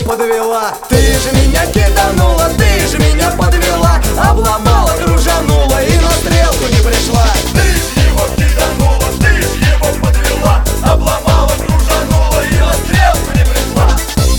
подвела. Ты же меня киданула, ты же меня подвела. Обломала, кружанула и на стрелку не пришла. Ты ж его киданула, ты ж его подвела. Обломала, кружанула и на стрелку не пришла.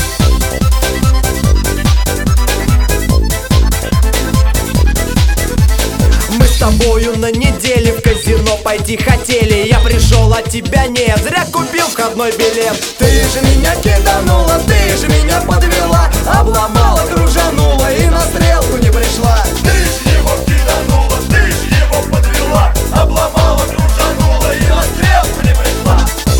Мы с тобою на неделе в казино пойти хотели. Я пришел, а тебя нет, зря купил входной билет. Ты же меня киданула, ты же меня подвела. Обломала, кружанула и на стрелку не пришла. Ты ж его киданула, ты ж его подвела. Обломала, кружанула и на стрелку не пришла.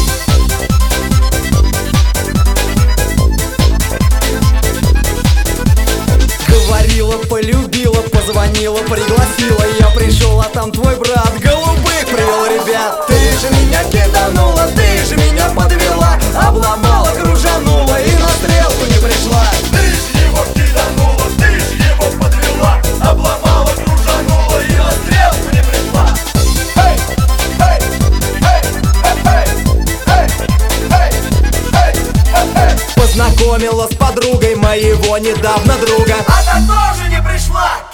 Говорила, полюбила, позвонила, пригласила. Я пришел, а там твой брат голубых привел ребят. Ты же меня киданула, ты же меня подвела. Обломала, кружанула и на стрелку не пришла. Ты ж его киданула, ты ж его подвела. Обломала, кружанула и на стрелку не пришла. Эй, эй, эй, эй, эй, эй, эй, эй, эй. Познакомила с подругой моего недавно друга. Она тоже не пришла.